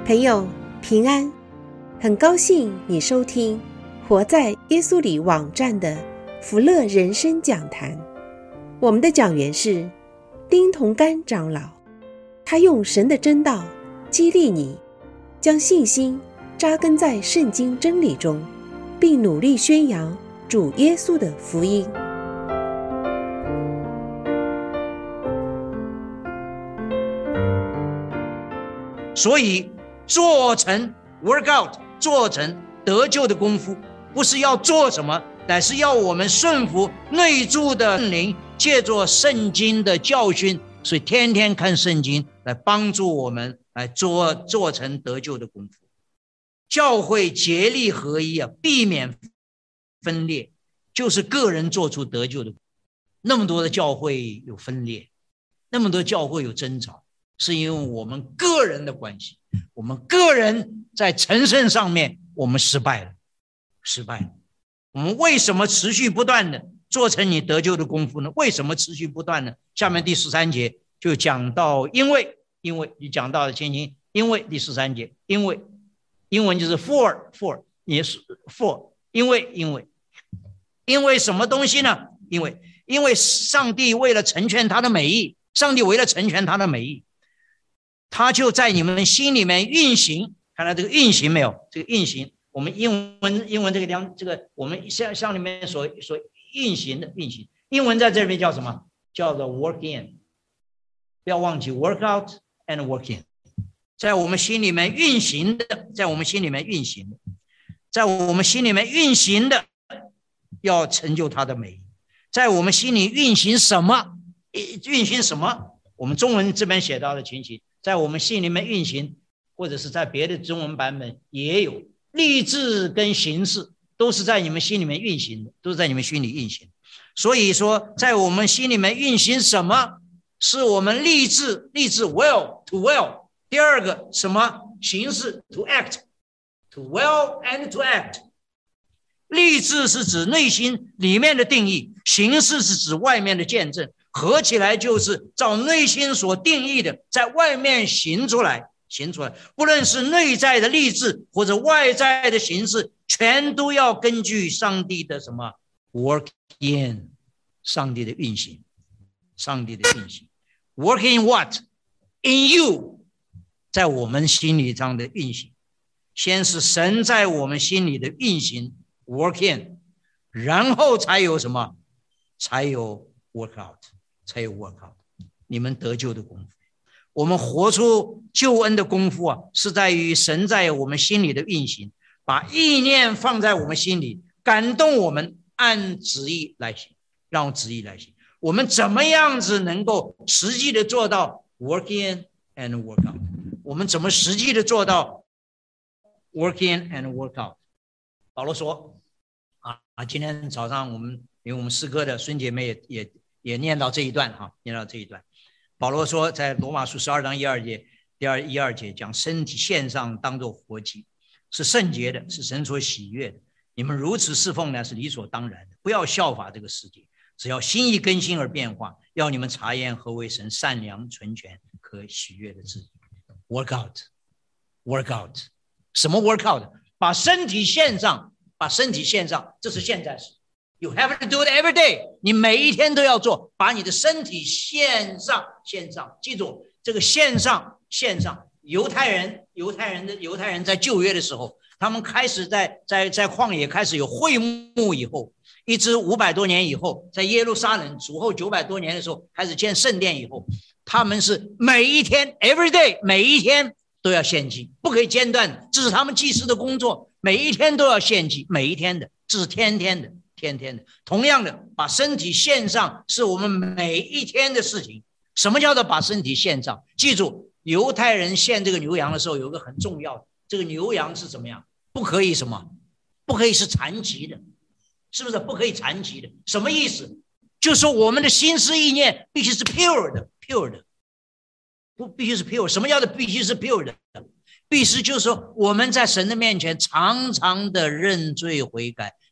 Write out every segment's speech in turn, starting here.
朋友平安，很高兴你收听活在耶稣里网站的福乐人生讲坛。我们的讲员是丁同甘长老，他用神的真道激励你，将信心扎根在圣经真理中，并努力宣扬主耶稣的福音。 所以做成 work out， 做成得救的功夫，不是要做什么，但是要我们顺服内住的圣灵，借着圣经的教训，所以天天看圣经来帮助我们来做成得救的功夫。教会竭力合一啊，避免分裂，就是个人做出得救的。那么多的教会有分裂，那么多教会有争吵，是因为我们个人的关系，我们个人在成圣上面我们失败了。我们为什么持续不断的做成你得救的功夫呢？为什么持续不断呢？下面第13节就讲到因为你讲到的情形，因为第13节，因为英文就是 for 也是 for， 因为什么东西呢？因为上帝为了成全他的美意，他就在你们心里面运行。看到这个运行没有？这个运行，我们英文这个我们像里面所运行的运行，英文在这边叫什么？叫做 work in。不要忘记 work out and work in， 在我们心里面运行的，要成就他的美意。在我们心里运行什么？我们中文这边写到的情形，在我们心里面运行，或者是在别的中文版本也有，立志跟行事都是在你们心里面运行的，所以说在我们心里面运行什么，是我们立志 will to will。 第二个什么？行事 to act to will and to act。 立志是指内心里面的定义，行事是指外面的见证，合起来就是照内心所定义的在外面行出来。不论是内在的立志或者外在的形式，全都要根据上帝的什么 work in， 上帝的运行。work in what？ in you， 在我们心里上的运行。先是神在我们心里的运行 work in， 然后才有什么？才有 work out。你们得救的功夫，我们活出救恩的功夫啊，是在于神在我们心里的运行，把意念放在我们心里，感动我们按旨意来行，让旨意来行。我们怎么样子能够实际的做到 work in and work out？ 我们怎么实际的做到 work in and work out？ 保罗说今天早上因为我们诗歌的孙姐妹也念到这一段保罗说，在罗马书12章1、2节，第1、2节讲身体献上当作活祭，是圣洁的，是神所喜悦的。你们如此侍奉呢，是理所当然的。不要效法这个世界，只要心意更新而变化，要你们察验何为神善良、纯全、可喜悦的旨意。work out， 什么 work out？ 把身体献上，这是现在时。You have to do it every day， 你每一天都要做，把你的身体献上。记住这个献上。犹太人在旧约的时候，他们开始在旷野开始有会幕以后，一直500多年以后，在耶路撒冷主后900多年的时候开始建圣殿以后，他们是每一天 every day， 每一天都要献祭，不可以间断，这是他们祭司的工作，每一天都要献祭，每一天的，这是天天的。同样的，把身体献上是我们每一天的事情。什么叫做把身体献上？记住，犹太人献这个牛羊的时候有个很重要的，这个牛羊是怎么样？不可以什么？不可以是残疾的，是不是？不可以残疾的，什么意思？就是说我们的心思意念必须是 pure 的，不必须是 pure。什么叫做必须是 pure 的？必须就是说我们在神的面前常常的认罪悔改，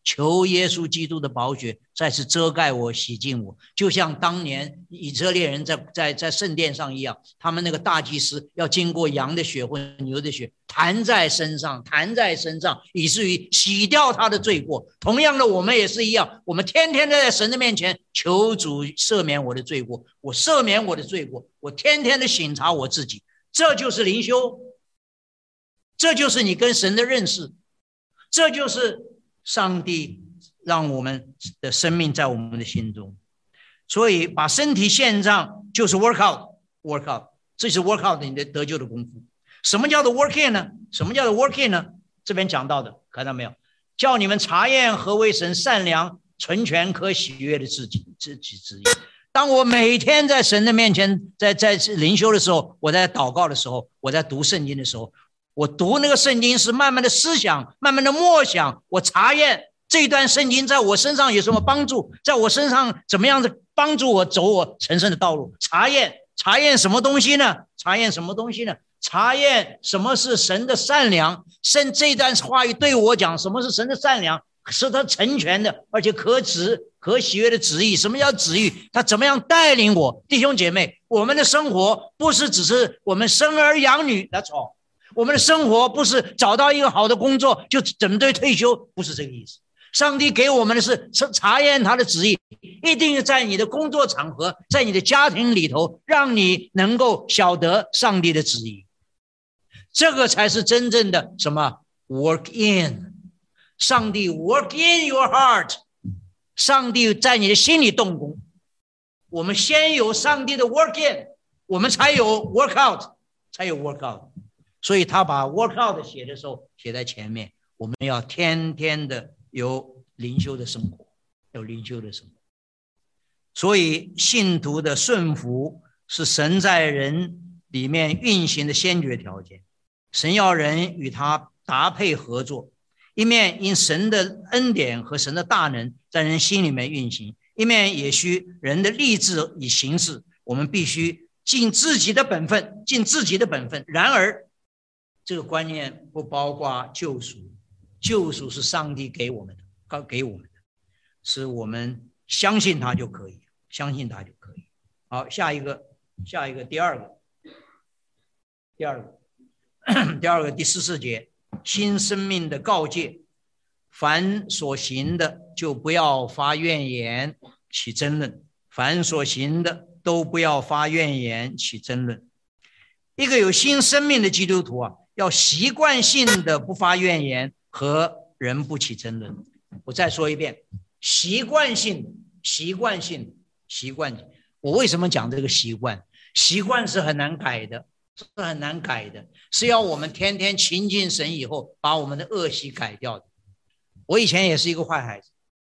求耶稣基督的宝血再次遮盖我，洗净我，就像当年以色列人在圣殿上一样，他们那个大祭司要经过羊的血或牛的血弹在身上，以至于洗掉他的罪过。同样的，我们也是一样，我们天天在神的面前求主赦免我的罪过，我赦免我的罪过，我天天的省察我自己，这就是灵修，这就是你跟神的认识，这就是上帝让我们的生命在我们的心中。所以把身体献上就是 work out， 这是 work out 你的得救的功夫。什么叫做 work in 呢？这边讲到的，看到没有？叫你们查验何为神善良、纯全、可喜悦的自己旨意。当我每天在神的面前，在灵修的时候，我在祷告的时候，我在读圣经的时候，我读那个圣经是慢慢的思想，慢慢的默想，我查验这段圣经在我身上有什么帮助，在我身上怎么样的帮助我走我成圣的道路。查验什么东西呢？查验什么是神的善良。这段话语对我讲，什么是神的善良？是他成全的，而且可喜悦的旨意。什么叫旨意？他怎么样带领我？弟兄姐妹，我们的生活不是只是我们生儿养女 That's all。 我们的生活不是找到一个好的工作就准备退休，不是这个意思。上帝给我们的是查验他的旨意，一定在你的工作场合，在你的家庭里头，让你能够晓得上帝的旨意。这个才是真正的什么 work in。 上帝 work in your heart， 上帝在你的心里动工。我们先有上帝的 work in， 我们才有 work out。所以他把 work out 写的时候写在前面，我们要天天的有灵修的生活。所以信徒的顺服是神在人里面运行的先决条件。神要人与他搭配合作，一面因神的恩典和神的大能在人心里面运行，一面也需人的立志以行事。我们必须尽自己的本分。然而这个观念不包括救赎是上帝给我们的，是我们相信他就可以。好，下一个第二个第14节，新生命的告诫，凡所行的就不要发怨言起争论，都不要发怨言起争论。一个有新生命的基督徒要习惯性的不发怨言和人不起争论。我再说一遍，习惯性。我为什么讲这个习惯？习惯是很难改的，是要我们天天亲近神以后，把我们的恶习改掉的。我以前也是一个坏孩子，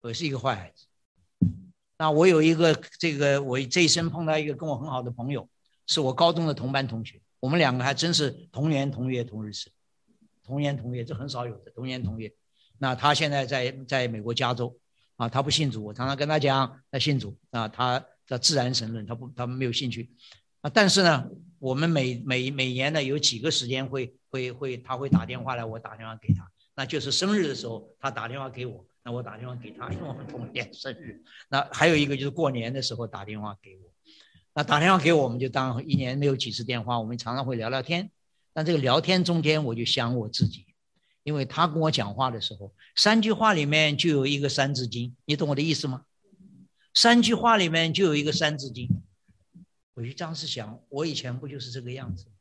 那我有一个我这一生碰到一个跟我很好的朋友，是我高中的同班同学，我们两个还真是同年同月同日生，这很少有的同年同月。那他现在在美国加州他不信主，我常常跟他讲他信主他自然神论，他没有兴趣但是呢，我们每年呢有几个时间他会打电话来，我打电话给他，那就是生日的时候他打电话给我，那我打电话给他，因为我们同年生日。那还有一个就是过年的时候打电话给我，那打电话给我们就当一年没有几次电话，我们常常会聊聊天。但这个聊天中间我就想我自己，因为他跟我讲话的时候3句话里面就有一个三字经，你懂我的意思吗？3句话里面就有一个三字经。我就这样子想，我以前不就是这个样子？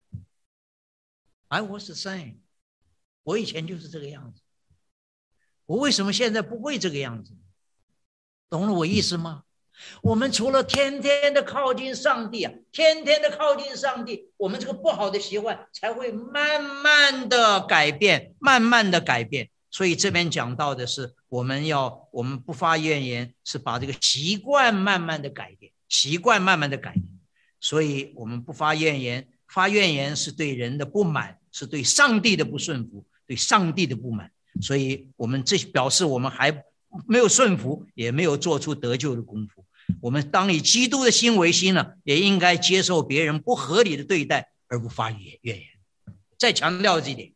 I was the same， 我以前就是这个样子，我为什么现在不会这个样子？懂了我意思吗？我们除了天天的靠近上帝我们这个不好的习惯才会慢慢的改变。所以这边讲到的是我们不发怨言，是把这个习惯慢慢的改变。所以我们不发怨言，发怨言是对人的不满，是对上帝的不顺服，对上帝的不满。所以我们这表示我们还没有顺服，也没有做出得救的功夫。我们当以基督的心为心呢，也应该接受别人不合理的对待而不发怨言。再强调这一点，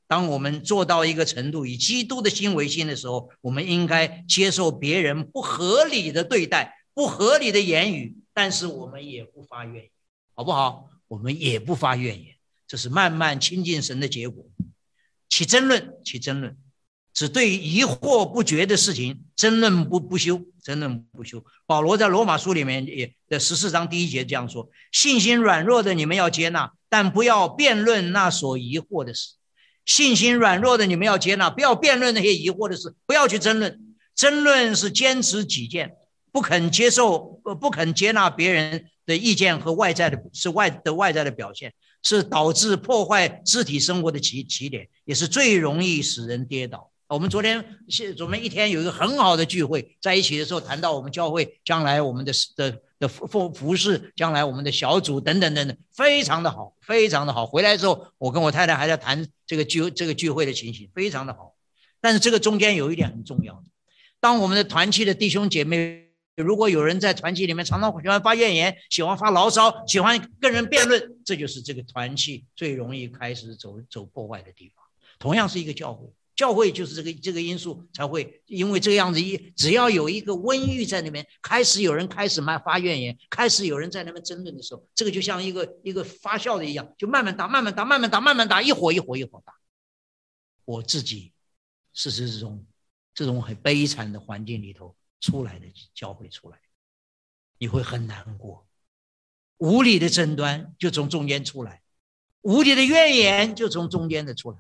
当我们做到一个程度，以基督的心为心的时候，我们应该接受别人不合理的对待、不合理的言语，但是我们也不发怨言，好不好？我们也不发怨言，这是慢慢亲近神的结果。起争论，只对疑惑不决的事情争论不休。保罗在罗马书里面的14章第1节这样说：信心软弱的你们要接纳，但不要辩论那所疑惑的事。信心软弱的你们要接纳，不要辩论那些疑惑的事，不要去争论。争论是坚持己见，不肯接纳别人的意见和外在的表现，是导致破坏肢体生活的起点，也是最容易使人跌倒。我们昨天一天有一个很好的聚会，在一起的时候谈到我们教会将来我们的服事，将来我们的小组等等，非常的好，非常的好。回来之后，我跟我太太还在谈这个聚会的情形，非常的好。但是这个中间有一点很重要的，当我们的团契的弟兄姐妹，如果有人在团契里面常常喜欢发怨言，喜欢发牢骚，喜欢跟人辩论，这就是这个团契最容易开始走破坏的地方。同样是一个教会就是这个因素才会，因为这个样子，只要有一个瘟疫在那边，有人开始发怨言，开始有人在那边争论的时候，这个就像一个发酵的一样，就慢慢打，一伙打。我自己是这种很悲惨的环境里头出来的教会出来，你会很难过。无理的争端就从中间出来，无理的怨言就从中间的出来。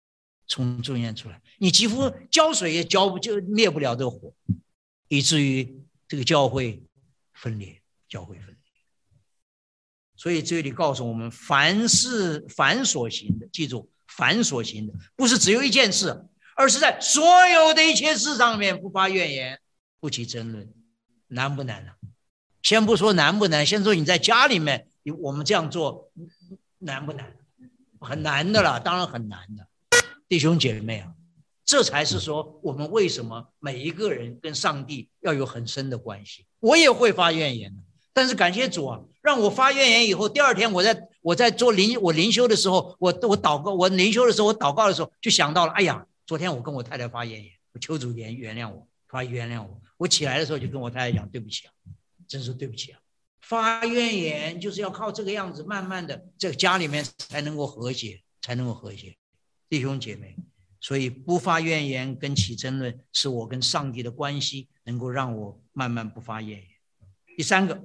你几乎浇水也就灭不了这个火，以至于这个教会分裂。所以这里告诉我们，凡所行的，记住，凡所行的不是只有一件事，而是在所有的一切事上面不发怨言，不起争论。难不难呢？先不说难不难，先说你在家里面我们这样做难不难？很难的啦，当然很难的。弟兄姐妹啊，这才是说我们为什么每一个人跟上帝要有很深的关系。我也会发怨言的，但是感谢主啊，让我发怨言以后，第二天我在做我灵修的时候，我祷告，我灵修的时候，我祷告的时候就想到了，哎呀，昨天我跟我太太发怨言，我求主原谅我，原谅我。我起来的时候就跟我太太讲，对不起啊，真是对不起啊。发怨言就是要靠这个样子，慢慢的这个家里面才能够和谐。弟兄姐妹，所以不发怨言跟起争论，是我跟上帝的关系能够让我慢慢不发怨言。第三个，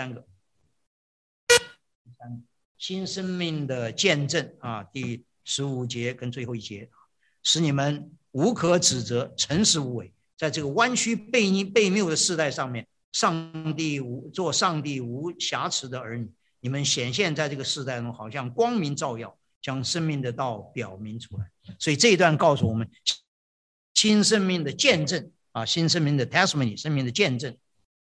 新生命的见证啊，第15节跟最后一节，使你们无可指责，诚实无伪。在这个弯曲悖谬的世代上面，做上帝无瑕疵的儿女，你们显现在这个世代中，好像光明照耀，将生命的道表明出来。所以这一段告诉我们新生命的见证啊，新生命的 testimony， 生命的见证。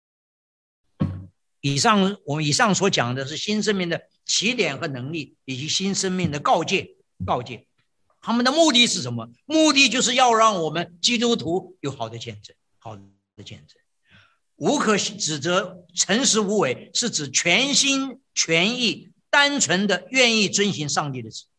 我们以上所讲的是新生命的起点和能力，以及新生命的告诫。他们的目的是什么？目的就是要让我们基督徒有好的见证。无可指责，诚实无伪，是指全心全意单纯的愿意遵行上帝的旨。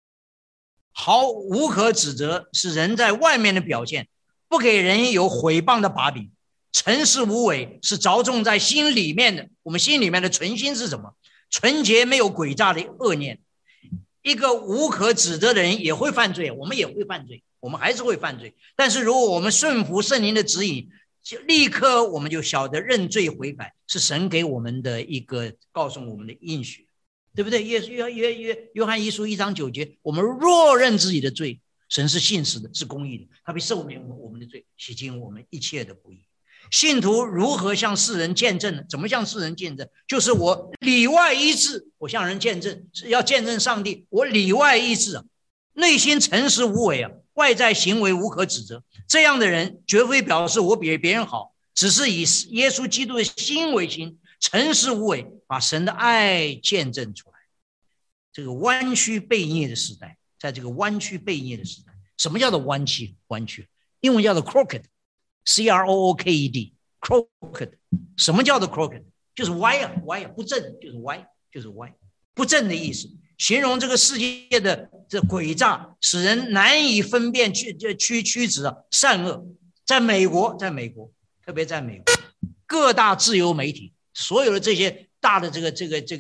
无可指责是人在外面的表现，不给人有毁谤的把柄。诚实无伪是着重在心里面的，我们心里面的纯心是什么？纯洁，没有诡诈的恶念。一个无可指责的人也会犯罪，我们也会犯罪，我们还是会犯罪。但是如果我们顺服圣灵的指引，就立刻我们就晓得认罪悔改是神给我们的一个告诉我们的应许，对不对？约翰一书1章9节，我们若认自己的罪，神是信实的，是公义的，他必赦免我们的罪，洗净我们一切的不义。信徒如何向世人见证呢？怎么向世人见证？就是我里外一致，我向人见证，是要见证上帝，我里外一致啊，内心诚实无伪啊，外在行为无可指责。这样的人绝非表示我比别人好，只是以耶稣基督的心为心，诚实无伪，把神的爱见证出来。这个弯曲悖逆的时代，在这个弯曲悖逆的时代，什么叫做弯曲？英文叫做 crooked，crooked， 什么叫做 crooked？ 就是歪啊，不正就是歪，不正的意思，形容这个世界的这诡诈，使人难以分辨曲直善恶。在美国，特别在美国，各大自由媒体，所有的这些大的这个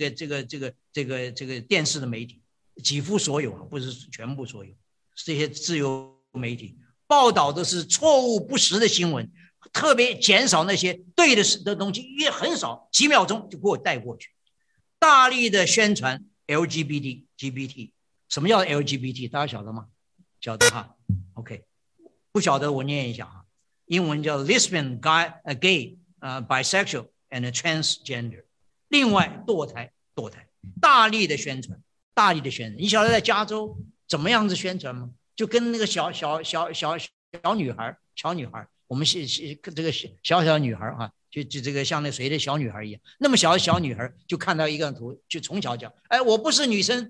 电视的媒体，几乎所有，不是全部所有，这些自由媒体报道的是错误不实的新闻，特别减少那些对的东西，也很少，几秒钟就给我带过去。大力的宣传 LGBT， 什么叫 LGBT？ 大家晓得吗？晓得哈 ？OK， 不晓得我念一下哈。英文叫 lesbian、gay、bisexual and transgender。另外堕胎，大力的宣传。你晓得在加州怎么样子宣传吗？就跟那个小女孩，我们这个小女孩啊，就这个像那谁的小女孩一样，那么小的小女孩就看到一个图，就从小讲，哎，我不是女生。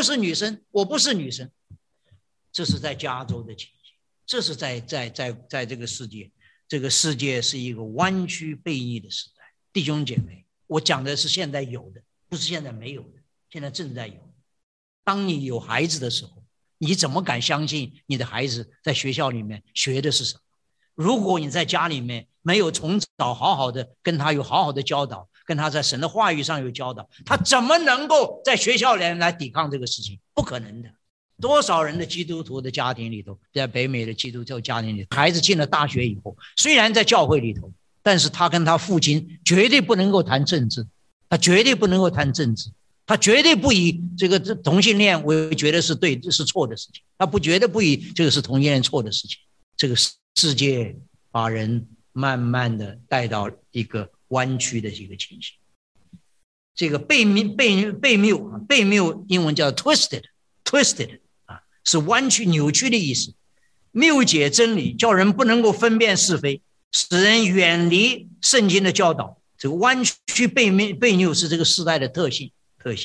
这是在加州的情形，这是在这个世界。这个世界是一个弯曲悖逆的时代，弟兄姐妹，我讲的是现在有的，不是现在没有的，现在正在有。当你有孩子的时候，你怎么敢相信你的孩子在学校里面学的是什么？如果你在家里面没有从早好好的跟他有好好的教导，跟他在神的话语上有教导，他怎么能够在学校里来抵抗这个事情？不可能的。多少人的基督徒的家庭里头，在北美的基督教家庭里，孩子进了大学以后，虽然在教会里头，但是他跟他父亲绝对不能够谈政治，他绝对不以这个同性恋为觉得是对是错的事情，他绝对不以这个是同性恋错的事情。这个世界把人慢慢的带到一个弯曲的一个情形。这个悖谬英文叫 twisted 是弯曲扭曲的意思。谬解真理，叫人不能够分辨是非，使人远离圣经的教导。这个弯曲悖谬是这个时代的特性。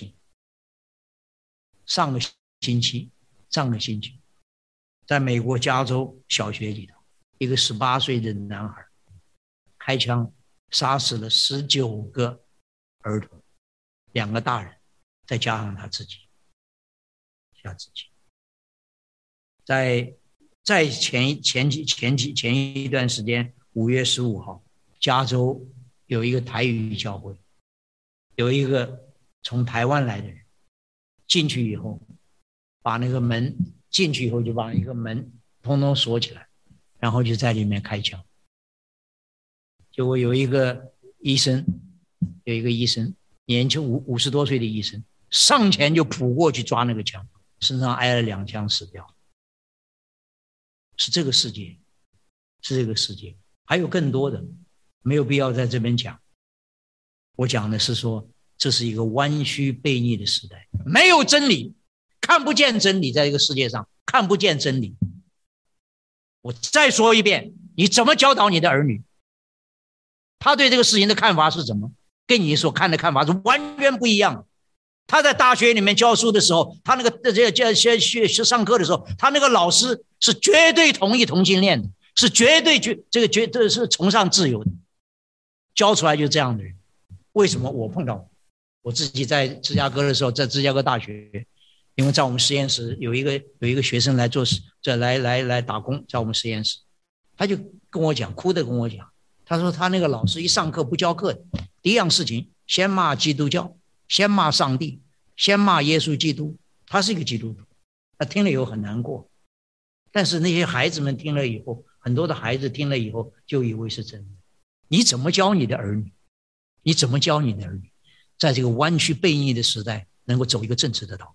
上个星期在美国加州小学里头，一个18岁的男孩开枪杀死了19个儿童，2个大人再加上他自己。在前一段时间，5月15号，加州有一个台语教会，有一个从台湾来的人进去以后，把那个门进去以后就把一个门通通锁起来，然后就在里面开枪。结果有一个医生，年轻50多岁的医生，上前就扑过去抓那个枪，身上挨了2枪死掉。是这个世界，还有更多的，没有必要在这边讲。我讲的是说，这是一个弯曲悖逆的时代，没有真理，看不见真理，在这个世界上看不见真理。我再说一遍，你怎么教导你的儿女？他对这个事情的看法是什么？跟你所看的看法是完全不一样的。他在大学里面教书的时候，他那个上课的时候，他那个老师是绝对同意同性恋的，是绝对是崇尚自由的，教出来就这样的人。为什么我碰到我自己在芝加哥的时候，在芝加哥大学，因为在我们实验室有一个学生来做来打工，在我们实验室，他就跟我讲，哭的跟我讲，他说他那个老师一上课不教课的，第一样事情先骂基督教，先骂上帝，先骂耶稣基督。他是一个基督徒，他听了以后很难过。但是那些孩子们听了以后，很多的孩子听了以后就以为是真的。你怎么教你的儿女？在这个弯曲悖逆的时代，能够走一个正直的道，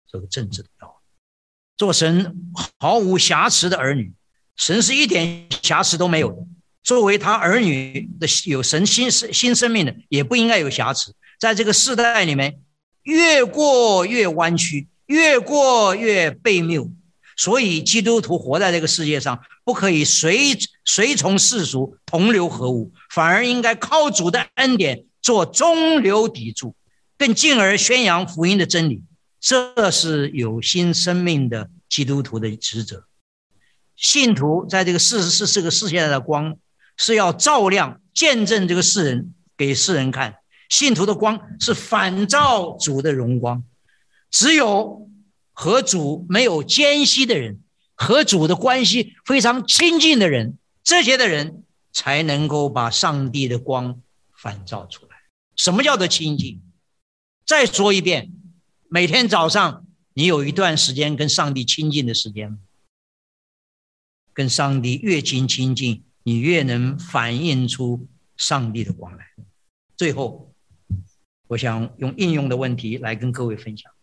做神毫无瑕疵的儿女。神是一点瑕疵都没有的，作为他儿女的有神新生命的，也不应该有瑕疵。在这个世代里面，越过越弯曲，越过越悖谬。所以基督徒活在这个世界上，不可以随从世俗，同流合污，反而应该靠主的恩典做中流砥柱，更进而宣扬福音的真理。这是有新生命的基督徒的职责。信徒在这个世界的光，是要照亮见证这个世人给世人看。信徒的光是反照主的荣光，只有和主没有间隙的人，和主的关系非常亲近的人，这些的人才能够把上帝的光反照出来。什么叫做亲近？再说一遍，每天早上你有一段时间跟上帝亲近的时间，跟上帝越亲近，你越能反映出上帝的光来。最后我想用应用的问题来跟各位分享，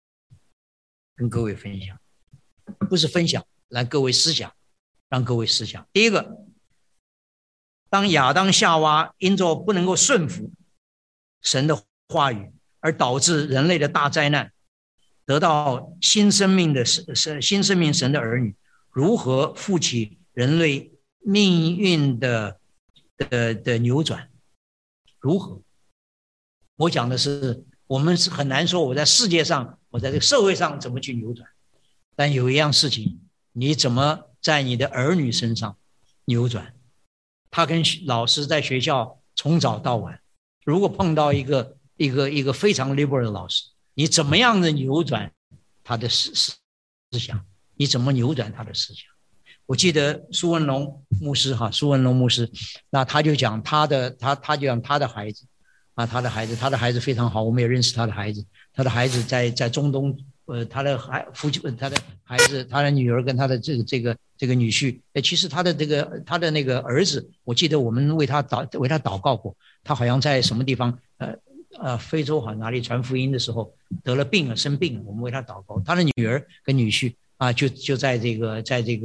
不是分享，来各位思想，让各位思想。第一个，当亚当夏娃因着不能够顺服神的话语，而导致人类的大灾难，得到新生命神的儿女如何负起人类命运的扭转？如何？我讲的是，我们是很难说我在世界上，我在这个社会上怎么去扭转，但有一样事情，你怎么在你的儿女身上扭转？他跟老师在学校从早到晚，如果碰到一个非常 liberal 的老师，你怎么样的扭转他的思想？你怎么扭转他的思想？我记得苏文龙牧师，那他就讲他的孩子啊，他的孩子非常好，我们也认识他的孩子。他的孩子在中东，他的孩子，他的女儿跟他的这个女婿，其实他的那个儿子，我记得我们为他祷告过，他好像在什么地方，非洲好像哪里传福音的时候得了病了，生病了，我们为他祷告。他的女儿跟女婿啊，就在这个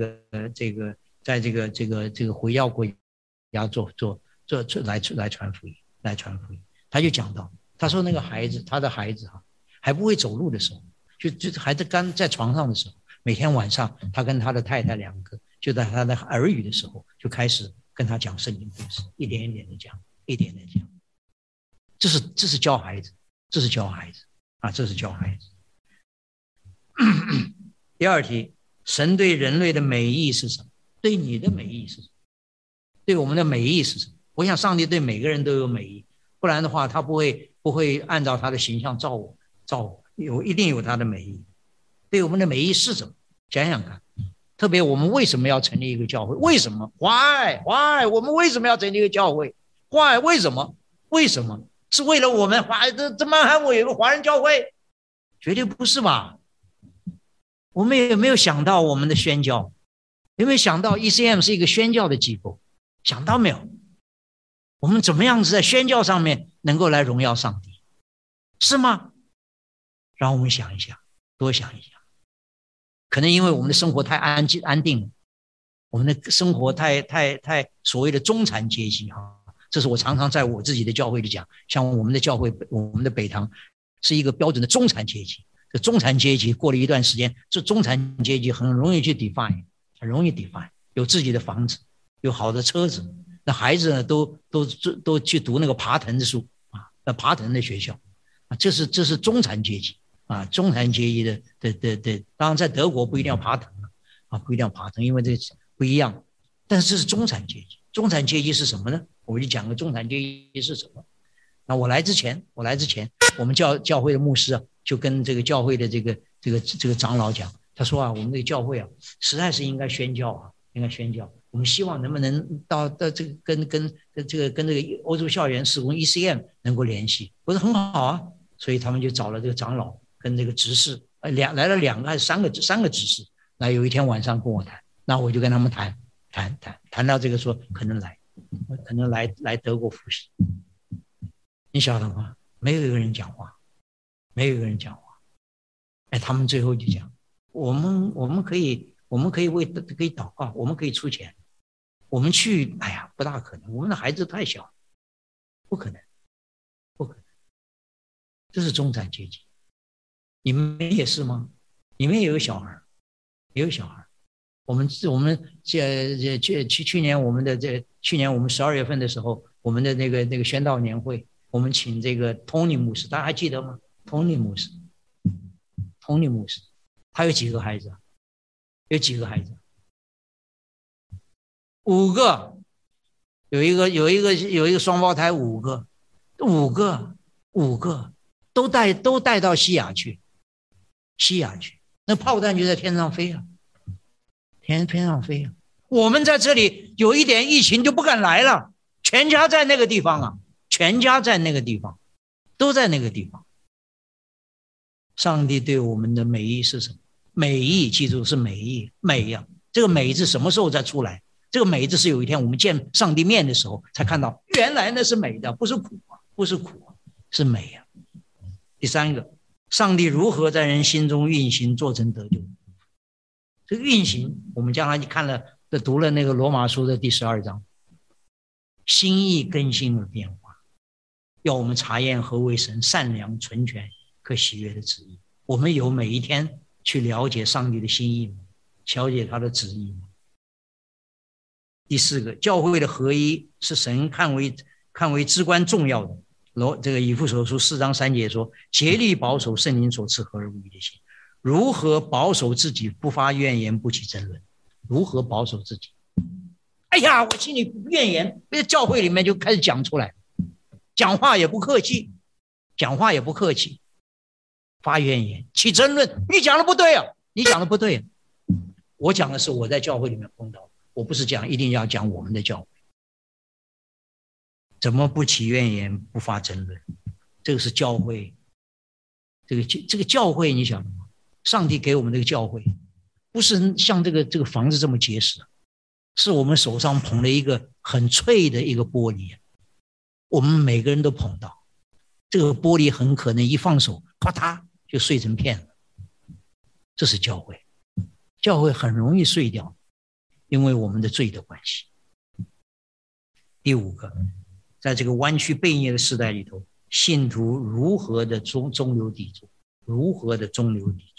回教国家做来传福音。他就讲到，他说那个孩子，他的孩子还不会走路的时候，就还在床上的时候，每天晚上他跟他的太太两个就在他的耳语的时候就开始跟他讲圣经故事，一点一点的讲。这是教孩子，这是教孩子。第二题，神对人类的美意是什么？对你的美意是什么？对我们的美意是什么？我想上帝对每个人都有美意，不然的话他不会按照他的形象造我，一定有他的美意。对我们的美意是什么？想想看，特别我们为什么要成立一个教会？为什么 ？Why？ 我们为什么要成立一个教会 ？Why？ 为什么？是为了我们这曼哈姆有个华人教会？绝对不是吧？我们有没有想到我们的宣教？有没有想到 ECM 是一个宣教的机构？想到没有？我们怎么样子在宣教上面能够来荣耀上帝？是吗？让我们想一想，多想一想。可能因为我们的生活太安定了，我们的生活太所谓的中产阶级这是我常常在我自己的教会里讲，像我们的教会，我们的北堂是一个标准的中产阶级。这中产阶级过了一段时间，这中产阶级很容易去 define， 很容易 define， 有自己的房子，有好的车子，那孩子呢都去读那个爬藤的书爬藤的学校这是中产阶级中产阶级的，当然在德国不一定要爬藤不一定要爬藤，因为这不一样。但是这是中产阶级。中产阶级是什么呢？我就讲个中产阶级是什么。那我来之前，我们教会的牧师就跟这个教会的这个长老讲，他说我们这个教会实在是应该宣教应该宣教。我们希望能不能到这个跟这个欧洲校园事工 ECM 能够联系，不是很好所以他们就找了这个长老跟这个执事，来了2个还是3个执事，那有一天晚上跟我谈，那我就跟他们谈到这个说可能来德国服侍。你晓得吗？没有一个人讲话。他们最后就讲，我们可以祷告，我们可以出钱，我们去，不大可能，我们的孩子太小，不可能。这是中产阶级。你们也是吗？你们也有小孩，我们去年我们12月份的时候，我们的那个宣道年会，我们请这个 Tony 牧师，大家还记得吗？ Tony 牧师，他有几个孩子？5个，有一个双胞胎，5个都带到西亚去。 那炮弹就在天上飞啊，天上飞啊。我们在这里有一点疫情就不敢来了，全家在那个地方啊，全家在那个地方，都在那个地方。上帝对我们的美意是什么？美意，记住是美意，美呀、这个美字什么时候再出来？这个美字是有一天我们见上帝面的时候才看到，原来那是美的，不是苦啊，不是苦啊，是美啊。第三个，上帝如何在人心中运行，做成得救？这个运行，我们将来看了，读了那个罗马书的第12章，心意更新了变化，要我们查验何为神善良、纯全、可喜悦的旨意。我们有每一天去了解上帝的心意吗？了解他的旨意吗？第四个，教会的合一是神看为至关重要的。这个以弗所书4章3节说，竭力保守圣灵所赐合而为一的心。如何保守自己不发怨言，不起争论？如何保守自己？哎呀，我心里怨言，在教会里面就开始讲出来，讲话也不客气，发怨言，起争论。你讲的不对啊，你讲的不对啊。我讲的是我在教会里面碰到的，我不是讲一定要讲我们的教会。怎么不起怨言，不发争论？这个是教会，这个教会，你晓得吗？上帝给我们这个教会，不是像这个房子这么结实，是我们手上捧了一个很脆的一个玻璃，我们每个人都捧到，这个玻璃很可能一放手，啪嗒就碎成片了。这是教会，教会很容易碎掉，因为我们的罪的关系。第五个，在这个弯曲悖逆的时代里头，信徒如何的中流砥柱，如何的中流砥柱。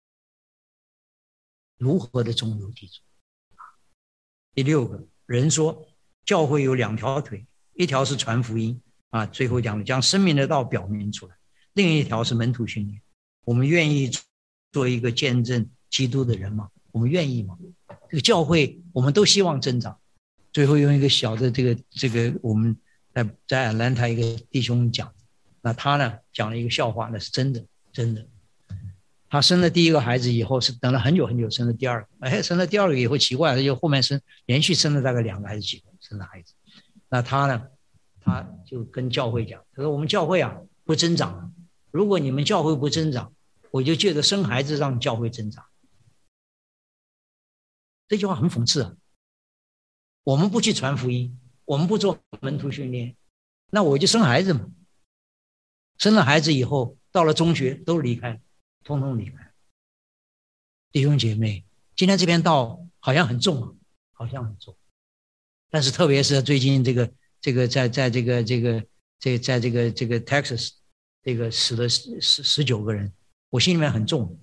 第六个，人说教会有2条腿，一条是传福音啊，最后讲将生命的道表明出来，另一条是门徒训练。我们愿意做一个见证基督的人吗？我们愿意吗？这个教会我们都希望增长。最后用一个小的这个我们在兰台一个弟兄讲，那他呢讲了一个笑话，那是真的。他生了第一个孩子以后，是等了很久很久生了第二个，生了第二个以后奇怪了，就后面连续生了大概2个还是几个生了孩子。那他呢，他就跟教会讲，他说我们教会啊不增长，如果你们教会不增长，我就借着生孩子让教会增长。这句话很讽刺啊！我们不去传福音，我们不做门徒训练，那我就生孩子嘛。生了孩子以后，到了中学都离开，通通离开。弟兄姐妹，今天这篇道好像很重啊，但是特别是最近这个在这个 Texas 这个死了19个人，我心里面很重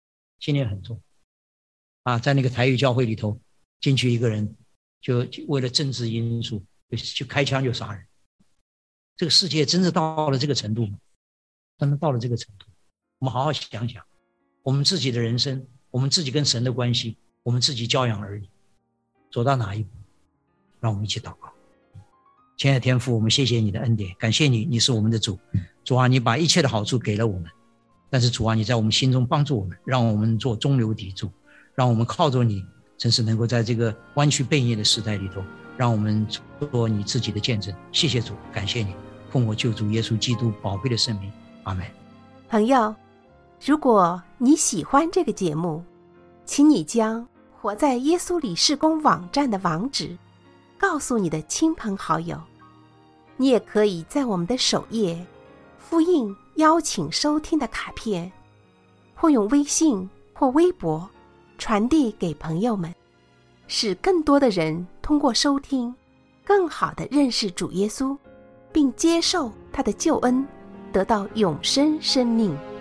啊！在那个台语教会里头，进去一个人就为了政治因素就开枪就杀人。这个世界真的到了这个程度吗？真的到了这个程度，我们好好想想我们自己的人生，我们自己跟神的关系，我们自己教养儿女走到哪一步？让我们一起祷告。亲爱的天父，我们谢谢你的恩典，感谢你，你是我们的主。主啊，你把一切的好处给了我们，但是主啊，你在我们心中帮助我们，让我们做中流砥柱，让我们靠着你，真是能够在这个弯曲悖逆的时代里头，让我们做你自己的见证。谢谢主，感谢你，奉我救主耶稣基督宝贵的圣名，阿们。 朋友，如果你喜欢这个节目，请你将活在耶稣里事工网站的网址告诉你的亲朋好友。你也可以在我们的首页复印邀请收听的卡片，或用微信或微博传递给朋友们，使更多的人通过收听更好地认识主耶稣，并接受他的救恩，得到永生生命。